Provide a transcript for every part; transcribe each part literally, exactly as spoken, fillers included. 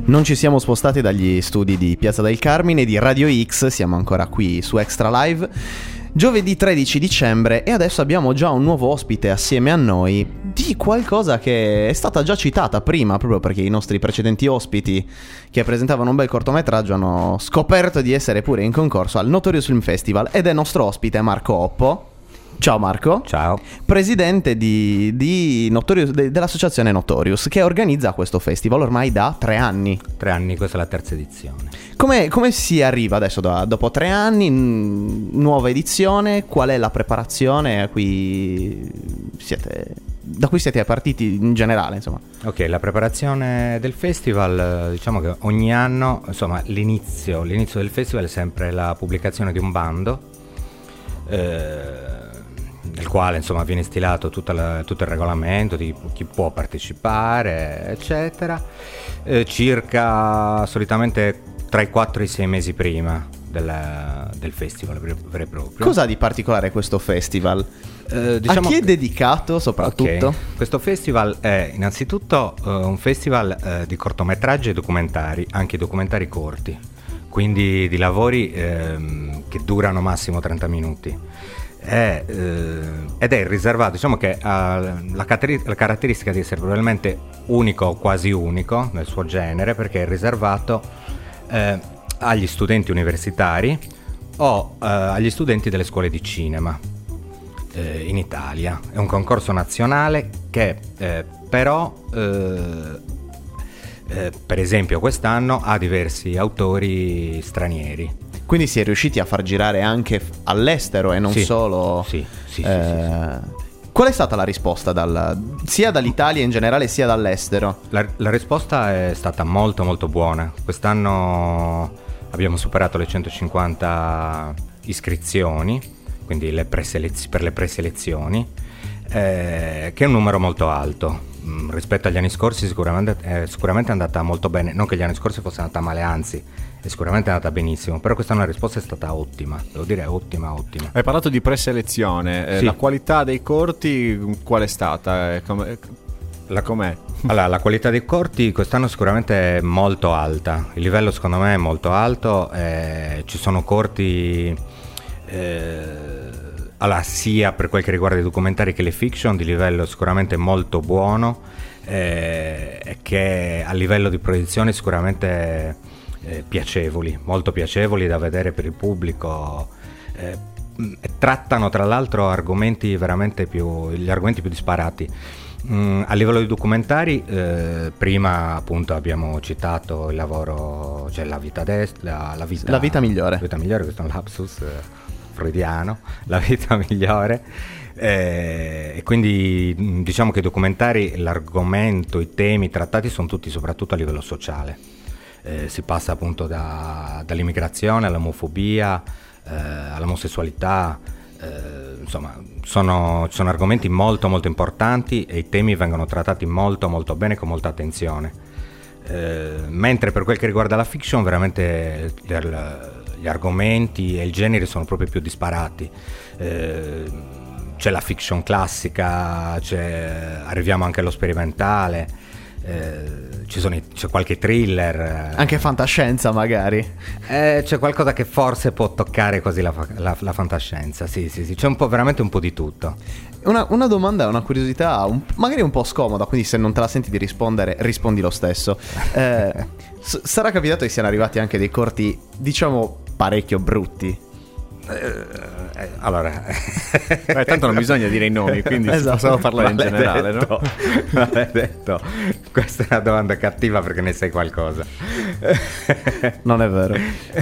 Non ci siamo spostati dagli studi di Piazza del Carmine di Radio X, siamo ancora qui su Extra Live. Giovedì tredici dicembre e adesso abbiamo già un nuovo ospite assieme a noi di qualcosa che è stata già citata prima, proprio perché i nostri precedenti ospiti che presentavano un bel cortometraggio hanno scoperto di essere pure in concorso al Notorious Film Festival, ed è nostro ospite Marco Oppo. Ciao Marco. Ciao. Presidente di, di Notorious, de, dell'associazione Notorious, che organizza questo festival ormai da tre anni. Tre anni, questa è la terza edizione. Come, come si arriva adesso da, dopo tre anni, n- nuova edizione? Qual è la preparazione a cui siete, da cui siete partiti in generale, insomma? Ok, la preparazione del festival, diciamo che ogni anno, insomma, l'inizio, l'inizio del festival è sempre la pubblicazione di un bando, eh, nel quale insomma viene stilato tutta la, tutto il regolamento di chi può partecipare, eccetera, eh, circa solitamente tra i quattro e i sei mesi prima del, del festival vero e proprio. Cosa ha di particolare questo festival? Eh, diciamo a chi è dedicato soprattutto? Okay. Questo festival è innanzitutto uh, un festival uh, di cortometraggi e documentari, anche documentari corti, quindi di lavori ehm, che durano massimo trenta minuti. È, eh, ed è riservato, diciamo che ha la, cateri- la caratteristica di essere probabilmente unico o quasi unico nel suo genere, perché è riservato eh, agli studenti universitari o eh, agli studenti delle scuole di cinema eh, in Italia. È un concorso nazionale che eh, però eh, eh, per esempio quest'anno ha diversi autori stranieri. Quindi si è riusciti a far girare anche all'estero e non sì, solo... Sì, sì, eh, sì, sì, sì. Qual è stata la risposta dal, sia dall'Italia in generale sia dall'estero? La, la risposta è stata molto molto buona. Quest'anno abbiamo superato le centocinquanta iscrizioni, quindi le preselez- per le preselezioni, eh, che è un numero molto alto. Mm, rispetto agli anni scorsi sicuramente, eh, sicuramente è andata molto bene. Non che gli anni scorsi fosse andata male, anzi è sicuramente andata benissimo, però quest'anno la risposta è stata ottima, devo dire ottima, ottima. Hai parlato di preselezione, eh, sì. La qualità dei corti qual è stata? Eh, com- la com'è? Allora, la qualità dei corti quest'anno sicuramente è molto alta, il livello secondo me è molto alto, eh, ci sono corti eh, allora, sia per quel che riguarda i documentari che le fiction di livello sicuramente molto buono, eh, che a livello di proiezione sicuramente eh, piacevoli, molto piacevoli da vedere per il pubblico, eh, trattano tra l'altro argomenti veramente più, gli argomenti più disparati. Mm, a livello di documentari, eh, prima appunto abbiamo citato il lavoro, cioè la vita, dest- la, la vita, la vita migliore, la vita migliore, questo è un lapsus eh, freudiano, la vita migliore, eh, e quindi diciamo che i documentari, l'argomento, i temi trattati sono tutti soprattutto a livello sociale, eh, si passa appunto da, dall'immigrazione all'omofobia, eh, all'omosessualità, eh, insomma sono, sono argomenti molto molto importanti e i temi vengono trattati molto molto bene, con molta attenzione, eh, mentre per quel che riguarda la fiction veramente del, gli argomenti e il genere sono proprio più disparati, eh, c'è la fiction classica, c'è, arriviamo anche allo sperimentale, eh, ci sono i, c'è qualche thriller, anche fantascienza magari, eh, c'è qualcosa che forse può toccare così la, la, la fantascienza, sì sì sì, c'è un po', veramente un po' di tutto. Una, una domanda, una curiosità, un, magari un po' scomoda, quindi se non te la senti di rispondere, rispondi lo stesso. Eh, s- sarà capitato che siano arrivati anche dei corti, diciamo, parecchio brutti? Eh, eh, allora, Beh, tanto non bisogna dire i nomi, quindi esatto. possiamo parlare in generale, detto, no? Maledetto. Questa è una domanda cattiva perché ne sai qualcosa. Non è vero.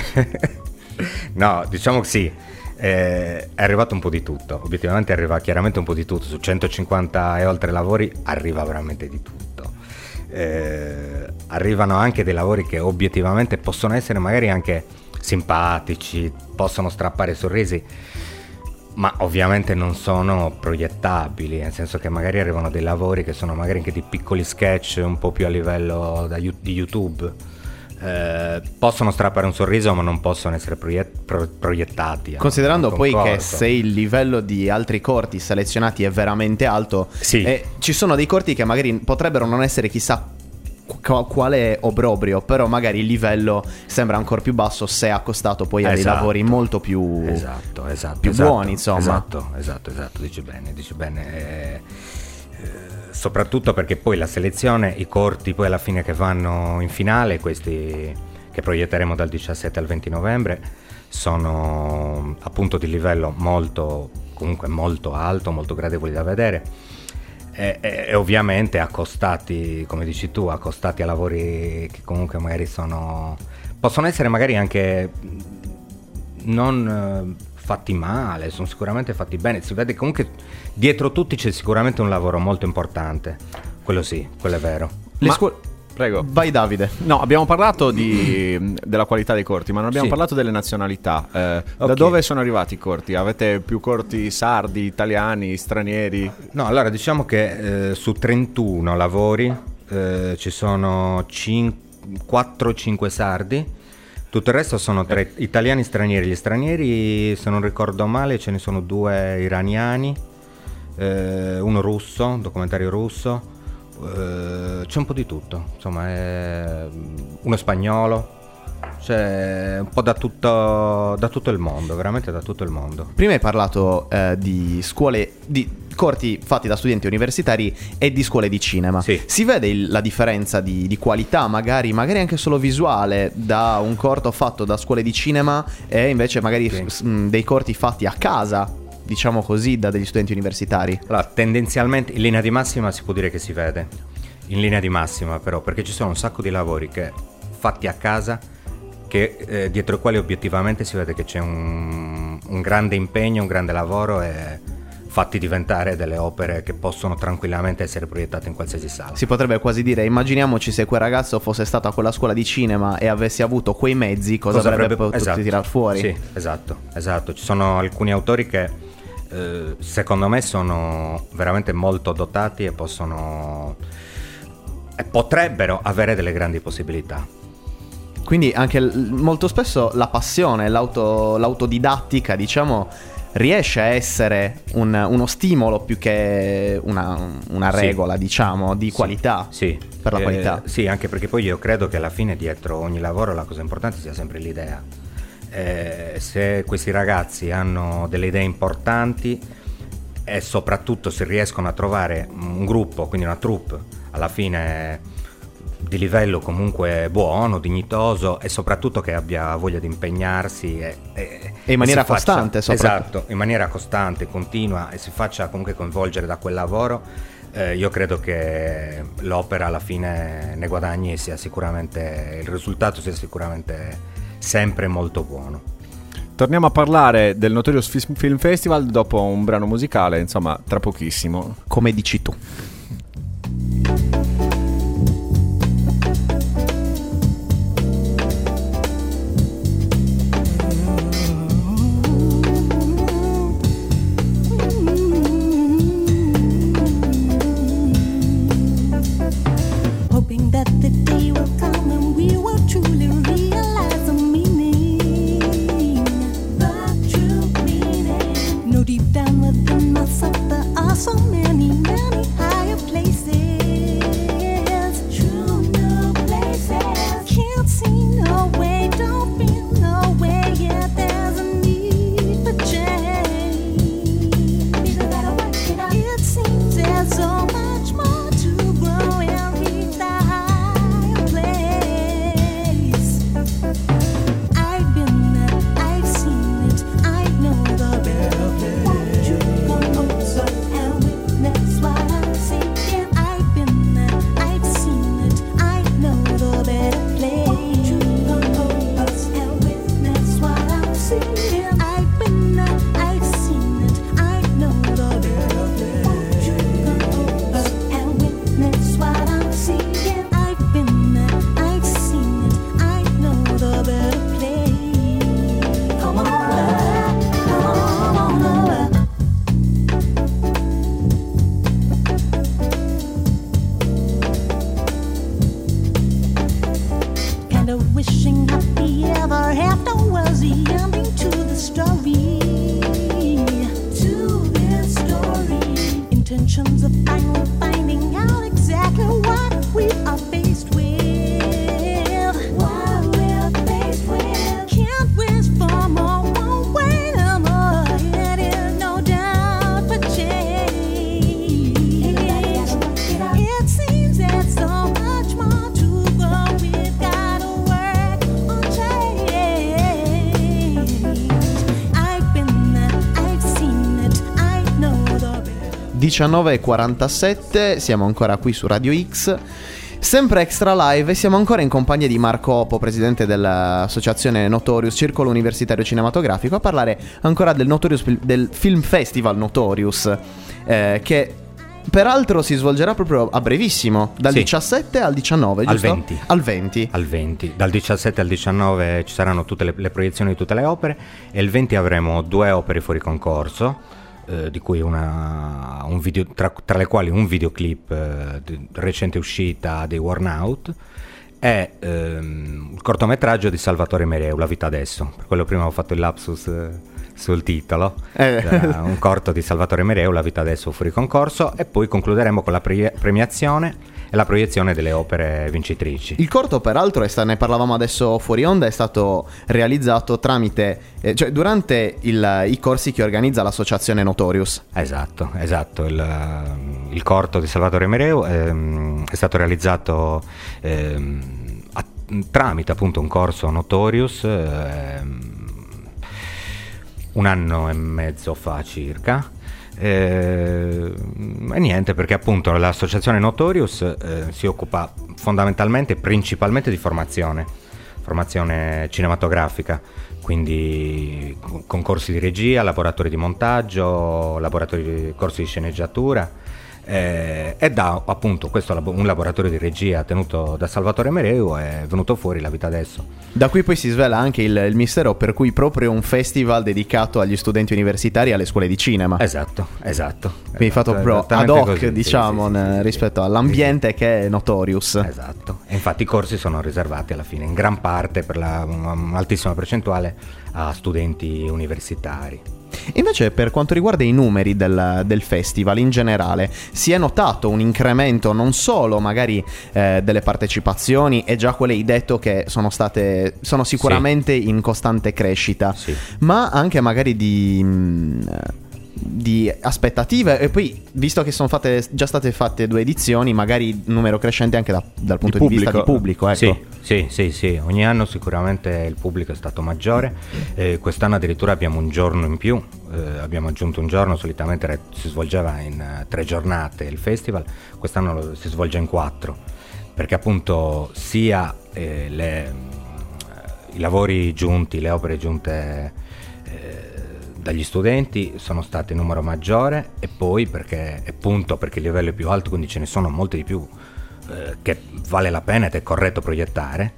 No, diciamo che sì, eh, è arrivato un po' di tutto. Obiettivamente arriva chiaramente un po' di tutto. Su centocinquanta e oltre lavori arriva veramente di tutto. Eh, arrivano anche dei lavori che obiettivamente possono essere magari anche simpatici, possono strappare sorrisi, ma ovviamente non sono proiettabili, nel senso che magari arrivano dei lavori che sono magari anche di piccoli sketch un po' più a livello da, di YouTube, eh, possono strappare un sorriso ma non possono essere proiet- pro- proiettati. Considerando poi concordo. che se il livello di altri corti selezionati è veramente alto, sì. eh, ci sono dei corti che magari potrebbero non essere chissà qu- quale obbrobrio, però magari il livello sembra ancora più basso se accostato poi a dei Esatto. lavori molto più, Esatto, esatto, più esatto, buoni, insomma. Esatto, esatto, esatto, dici bene, dici bene. Eh, eh, soprattutto perché poi la selezione, i corti poi alla fine che vanno in finale, questi che proietteremo dal diciassette al venti novembre, sono appunto di livello molto, comunque molto alto, molto gradevoli da vedere. E, e, e ovviamente accostati, come dici tu, accostati a lavori che comunque magari sono, possono essere magari anche non eh, fatti male, sono sicuramente fatti bene. Si vede comunque dietro tutti c'è sicuramente un lavoro molto importante, quello sì, quello è vero. Le Ma- scuole... Prego. Vai Davide. No, abbiamo parlato di, della qualità dei corti, ma non abbiamo Sì. parlato delle nazionalità. Eh, Da Ok. dove sono arrivati i corti? Avete più corti sardi, italiani, stranieri? No, allora diciamo che eh, su trentuno lavori eh, ci sono quattro cinque sardi, tutto il resto sono tre italiani stranieri. Gli stranieri, se non ricordo male, ce ne sono due iraniani, eh, uno russo, documentario russo, eh, c'è un po' di tutto, insomma, è uno spagnolo, c'è un po' da tutto, da tutto il mondo, veramente da tutto il mondo. Prima hai parlato eh, di scuole, di corti fatti da studenti universitari e di scuole di cinema. Sì. Si vede il- la differenza di, di qualità, magari, magari anche solo visuale, da un corto fatto da scuole di cinema e invece magari Sì. s- mh, dei corti fatti a casa, diciamo così, da degli studenti universitari? Allora, tendenzialmente in linea di massima si può dire che si vede, in linea di massima però, perché ci sono un sacco di lavori che fatti a casa, che eh, dietro i quali obiettivamente si vede che c'è un, un grande impegno, un grande lavoro e fatti diventare delle opere che possono tranquillamente essere proiettate in qualsiasi sala. Si potrebbe quasi dire, immaginiamoci se quel ragazzo fosse stato a quella scuola di cinema e avesse avuto quei mezzi, cosa, avrebbe, potuto esatto, tirar fuori? Sì, esatto, esatto. Ci sono alcuni autori che eh, secondo me sono veramente molto dotati e possono e potrebbero avere delle grandi possibilità. Quindi anche l- molto spesso la passione, l'auto, l'autodidattica, diciamo, riesce a essere un- uno stimolo più che una, una Sì. regola, diciamo, di Sì, qualità. sì. Per la Eh, qualità. Sì, anche perché poi io credo che alla fine dietro ogni lavoro la cosa importante sia sempre l'idea. Eh, se questi ragazzi hanno delle idee importanti e soprattutto se riescono a trovare un gruppo, quindi una troupe, alla fine di livello comunque buono, dignitoso e soprattutto che abbia voglia di impegnarsi e, e, E in maniera si faccia- costante, soprattutto. Esatto, in maniera costante, continua e si faccia comunque coinvolgere da quel lavoro, eh, io credo che l'opera alla fine ne guadagni e sia sicuramente, il risultato sia sicuramente sempre molto buono. Torniamo a parlare del Notorious Fis- Film Festival dopo un brano musicale, insomma, tra pochissimo. Come dici tu. Hoping that the day will come when we will truly realize the meaning, the true meaning. No, deep down within myself there are so many, many higher places, true new places. Can't see no way, don't feel no way, yeah, there's a need for change. We gotta work it out. It seems there's so much more to grow and reach the higher place. I've been there, I've seen it, I know the better place. Won't you come closer and witness what I'm seeing? I've been there, I've seen it, I know the better place. Won't you come closer and witness what I'm seeing? I've been there, I've seen it, I know the better place. Won't you come closer and witness what I'm seeing? I've been there, I've seen it, I know the better place. Come on over, come on over. Kind of wishing happy ever after was the ending to the story. To this story. Intentions of finally finding out exactly what we are faced with. diciannove e quarantasette, siamo ancora qui su Radio X, sempre Extra Live, e siamo ancora in compagnia di Marco Oppo, presidente dell'associazione Notorious, Circolo Universitario Cinematografico, a parlare ancora del Notorious, del Film Festival Notorious, eh, che peraltro si svolgerà proprio a brevissimo, dal Sì. diciassette al diciannove, Al giusto? venti. Al venti. Al venti, dal diciassette al diciannove ci saranno tutte le, le proiezioni di tutte le opere, e il venti avremo due opere fuori concorso, eh, di cui una un video, tra, tra le quali un videoclip eh, di recente uscita dei Worn Out, e ehm, il cortometraggio di Salvatore Mereu, La vita adesso. Per quello prima ho fatto il lapsus eh, sul titolo. Eh. Era un corto di Salvatore Mereu, La vita adesso, fuori concorso, e poi concluderemo con la pre- premiazione e la proiezione delle opere vincitrici. Il corto, peraltro, è sta- ne parlavamo adesso fuori onda, è stato realizzato tramite, eh, cioè durante il- i corsi che organizza l'associazione Notorious. Esatto, esatto. Il, il corto di Salvatore Mereu ehm, è stato realizzato ehm, a- tramite appunto un corso Notorious ehm, un anno e mezzo fa circa. Eh, e niente, perché appunto l'associazione Notorious eh, si occupa fondamentalmente, principalmente di formazione, formazione cinematografica, quindi concorsi di regia, laboratori di montaggio, laboratori di corsi di sceneggiatura, eh, e da appunto questo labo- un laboratorio di regia tenuto da Salvatore Mereu è venuto fuori La vita adesso. Da qui poi si svela anche il, il mistero per cui proprio un festival dedicato agli studenti universitari e alle scuole di cinema. Esatto, esatto. Quindi fatto Esatto, proprio ad esattamente hoc, così, sì, diciamo, sì, sì, ne- sì, rispetto sì, all'ambiente sì. che è Notorious. Esatto, e infatti i corsi sono riservati alla fine in gran parte, per la, un'altissima percentuale, a studenti universitari. Invece, per quanto riguarda i numeri del, del festival in generale, si è notato un incremento non solo magari eh, delle partecipazioni, e già quelle hai detto che sono state sono sicuramente in costante crescita, Sì. ma anche magari di mh, di aspettative, e poi visto che sono fatte già state fatte due edizioni, magari numero crescente anche da- dal punto di, Di vista di pubblico. pubblico, ecco. Sì, sì, sì, sì, ogni anno sicuramente il pubblico è stato maggiore, eh, quest'anno addirittura abbiamo un giorno in più, eh, abbiamo aggiunto un giorno, solitamente re- si svolgeva in eh, tre giornate il festival, quest'anno lo- si svolge in quattro, perché appunto sia eh, le, i lavori giunti, le opere giunte eh, dagli studenti sono state in numero maggiore, e poi perché appunto perché il livello è più alto, quindi ce ne sono molti di più eh, che vale la pena ed è corretto proiettare,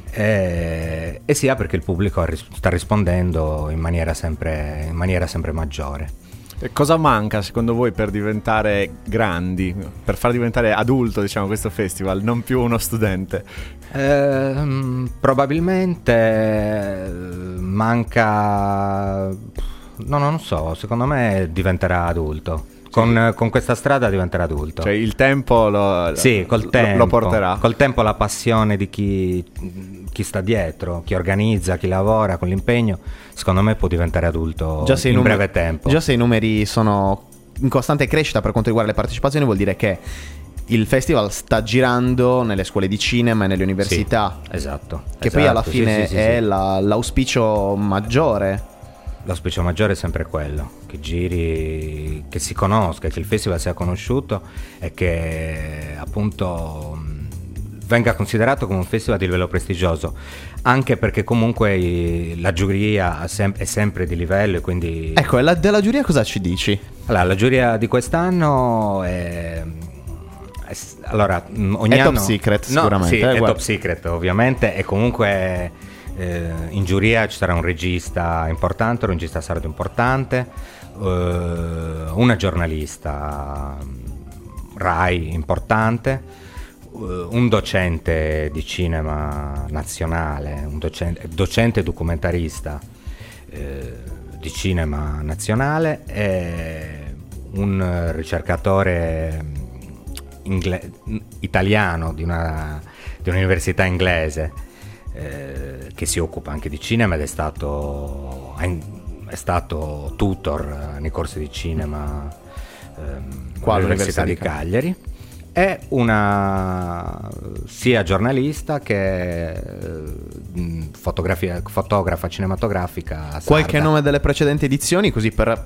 eh, e sia perché il pubblico ha ris- sta rispondendo in maniera sempre in maniera sempre maggiore. E cosa manca secondo voi per diventare grandi, per far diventare adulto, diciamo, questo festival, non più uno studente? Ehm, probabilmente eh, manca, no, non so, secondo me diventerà adulto. Con, con questa strada diventerà adulto. Cioè il tempo lo, Sì, col lo- tempo, lo porterà. Col tempo la passione di chi, chi sta dietro, chi organizza, chi lavora, con l'impegno, secondo me può diventare adulto Già se i in numeri- breve tempo. Già se i numeri sono in costante crescita per quanto riguarda le partecipazioni, vuol dire che il festival sta girando nelle scuole di cinema e nelle università, Sì, esatto. che esatto, poi alla sì, fine sì, sì, è sì. la- l'auspicio maggiore. L'auspicio maggiore è sempre quello, che giri, che si conosca, che il festival sia conosciuto e che appunto mh, venga considerato come un festival di livello prestigioso, anche perché comunque i- la giuria ha sem- è sempre di livello, e quindi... Ecco, e la- della giuria cosa ci dici? Allora, la giuria di quest'anno è... è s- allora, mh, ogni È top anno... secret, No, sicuramente, sì, eh, è guarda. top secret ovviamente, e comunque... Eh, in giuria ci sarà un regista importante, un regista sardo importante, eh, una giornalista Rai importante, eh, un docente di cinema nazionale, un docente, docente documentarista eh, di cinema nazionale, e un ricercatore ingle- italiano di, una, di un'università inglese, Eh, che si occupa anche di cinema ed è stato, è stato tutor nei corsi di cinema ehm, Qua all'Università all'Università di di Cagliari. È una sia giornalista che eh, fotografia, fotografa cinematografica sarda. Qualche nome delle precedenti edizioni, così per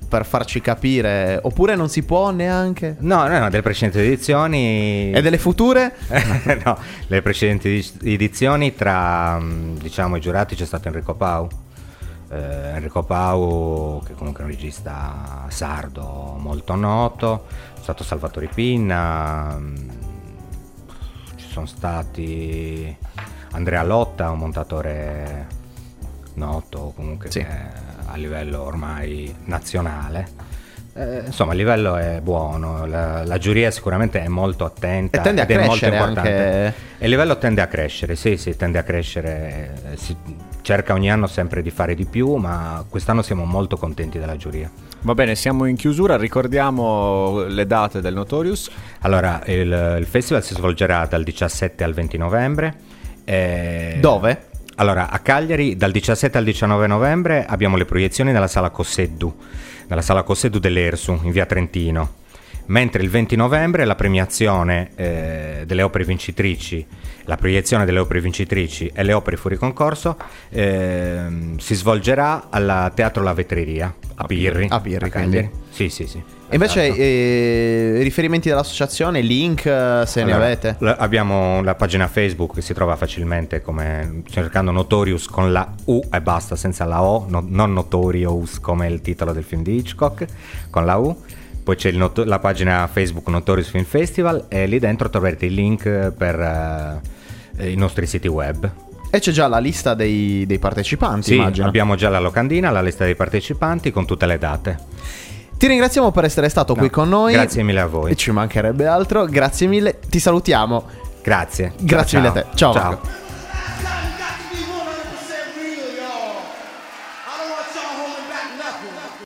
per farci capire, oppure non si può neanche? No, no, no, delle precedenti edizioni. E delle future? No, le precedenti edizioni tra, diciamo, i giurati c'è stato Enrico Pau. Eh, Enrico Pau, che comunque è un regista sardo molto noto, è stato Salvatore Pinna, mh, ci sono stati Andrea Lotta, un montatore noto comunque, sì, che è a livello ormai nazionale. Eh, insomma, il livello è buono, la, la giuria sicuramente è molto attenta e tende a ed è molto crescere importante. Anche... E il livello tende a crescere, sì, sì, tende a crescere, eh, si cerca ogni anno sempre di fare di più, ma quest'anno siamo molto contenti della giuria. Va bene, siamo in chiusura, ricordiamo le date del Notorious. Allora, il, il festival si svolgerà dal diciassette al venti novembre. Eh, Dove? Allora, a Cagliari dal diciassette al diciannove novembre abbiamo le proiezioni nella sala Cosseddu, nella sala Cosseddu dell'Ersu, in via Trentino. Mentre il venti novembre la premiazione eh, delle opere vincitrici, la proiezione delle opere vincitrici e le opere fuori concorso eh, si svolgerà al Teatro La Vetreria a Pirri. A Pirri, a Cagliari. quindi. Sì, sì, sì. E invece Esatto. eh, riferimenti dell'associazione, link, eh, se Allora, ne avete? la- abbiamo la pagina Facebook che si trova facilmente come cercando Notorious con la U e basta, senza la O, no- non Notorious come il titolo del film di Hitchcock, con la U. Poi c'è il not- la pagina Facebook Notorious Film Festival e lì dentro troverete il link per eh, i nostri siti web. E c'è già la lista dei, dei partecipanti, Sì, immagino. abbiamo già la locandina, la lista dei partecipanti con tutte le date. Ti ringraziamo per essere stato No, qui con noi. grazie mille a voi. E ci mancherebbe altro. Grazie mille. Ti salutiamo. Grazie. Grazie Ciao, mille a te. Ciao, ciao. Marco.